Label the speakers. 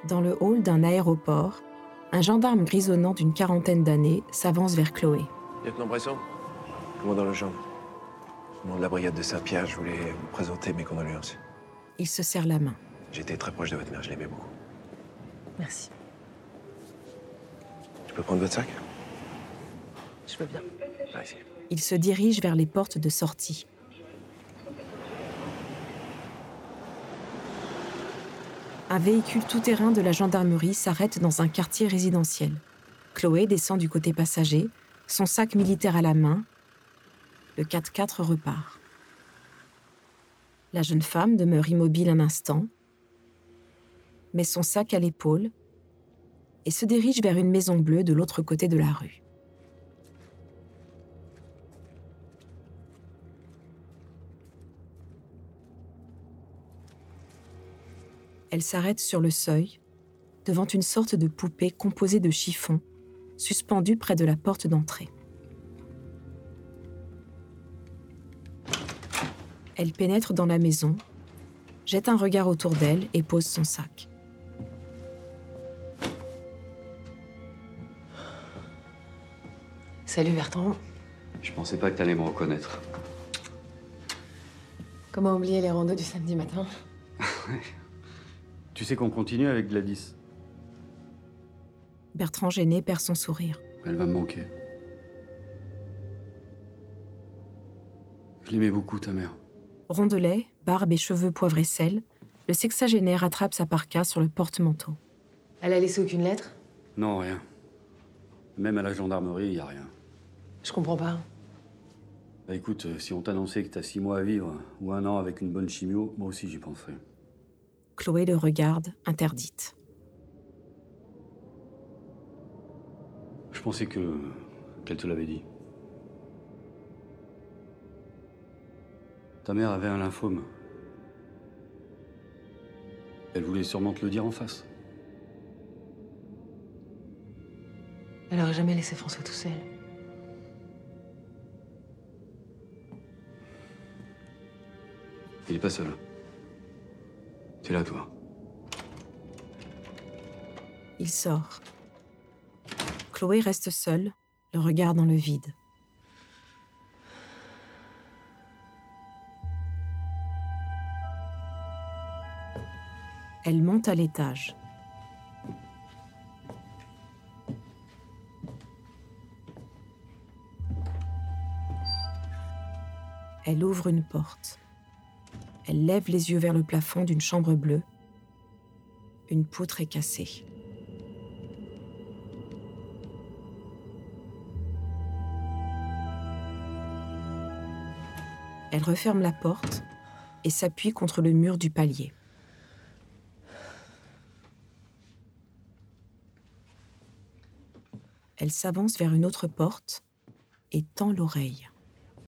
Speaker 1: Dans le hall d'un aéroport, un gendarme grisonnant d'une quarantaine d'années s'avance vers Chloé.
Speaker 2: Lieutenant Bresson, commandant Lejeune. Au nom de la brigade de Saint-Pierre, je voulais vous présenter mes condoléances.
Speaker 1: Il se serre la main.
Speaker 2: J'étais très proche de votre mère, je l'aimais beaucoup.
Speaker 3: Merci.
Speaker 2: Je peux prendre votre sac?
Speaker 3: Je veux bien.
Speaker 2: Par ici.
Speaker 1: Il se dirige vers les portes de sortie. Un véhicule tout-terrain de la gendarmerie s'arrête dans un quartier résidentiel. Chloé descend du côté passager, son sac militaire à la main. Le 4x4 repart. La jeune femme demeure immobile un instant, met son sac à l'épaule et se dirige vers une maison bleue de l'autre côté de la rue. Elle s'arrête sur le seuil, devant une sorte de poupée composée de chiffon, suspendue près de la porte d'entrée. Elle pénètre dans la maison, jette un regard autour d'elle et pose son sac.
Speaker 3: Salut Bertrand.
Speaker 4: Je pensais pas que t'allais me reconnaître.
Speaker 3: Comment oublier les randos du samedi matin?
Speaker 4: Tu sais qu'on continue avec Gladys.
Speaker 1: Bertrand gêné perd son sourire.
Speaker 4: Elle va me manquer. Je l'aimais beaucoup, ta mère.
Speaker 1: Rondelet, barbe et cheveux poivre et sel, le sexagénaire attrape sa parka sur le porte-manteau.
Speaker 3: Elle a laissé aucune lettre?
Speaker 4: Non, rien. Même à la gendarmerie, il y a rien.
Speaker 3: Je comprends pas.
Speaker 4: Bah écoute, si on t'annonçait que t'as 6 mois à vivre, ou 1 an avec une bonne chimio, moi aussi j'y penserais.
Speaker 1: Chloé le regarde, interdite.
Speaker 4: Je pensais qu'elle te l'avait dit. Ta mère avait un lymphome. Elle voulait sûrement te le dire en face.
Speaker 3: Elle aurait jamais laissé François tout seul.
Speaker 4: Il est pas seul. C'est là, toi.
Speaker 1: Il sort. Chloé reste seule, le regard dans le vide. Elle monte à l'étage. Elle ouvre une porte. Elle lève les yeux vers le plafond d'une chambre bleue. Une poutre est cassée. Elle referme la porte et s'appuie contre le mur du palier. Elle s'avance vers une autre porte et tend l'oreille.